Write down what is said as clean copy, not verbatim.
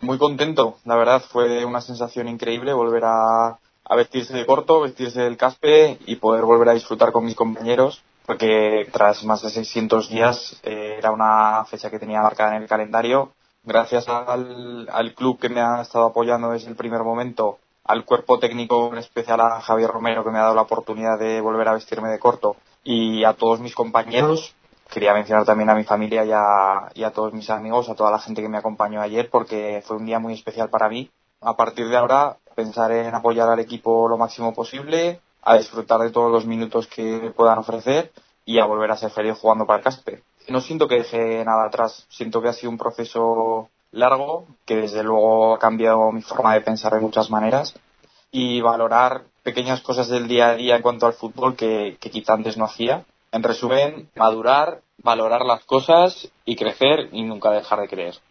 Muy contento, la verdad, fue una sensación increíble volver a vestirse de corto, vestirse del caspe y poder volver a disfrutar con mis compañeros, porque tras más de 600 días era una fecha que tenía marcada en el calendario. Gracias al club que me ha estado apoyando desde el primer momento, al cuerpo técnico, en especial a Javier Romero, que me ha dado la oportunidad de volver a vestirme de corto, y a todos mis compañeros. Quería mencionar también a mi familia y a todos mis amigos, a toda la gente que me acompañó ayer, porque fue un día muy especial para mí. A partir de ahora, pensar en apoyar al equipo lo máximo posible, a disfrutar de todos los minutos que me puedan ofrecer y a volver a ser feliz jugando para el Caspe. No siento que deje nada atrás, siento que ha sido un proceso largo, que desde luego ha cambiado mi forma de pensar de muchas maneras, y valorar pequeñas cosas del día a día en cuanto al fútbol que quizá antes no hacía. En resumen, madurar, valorar las cosas y crecer y nunca dejar de creer.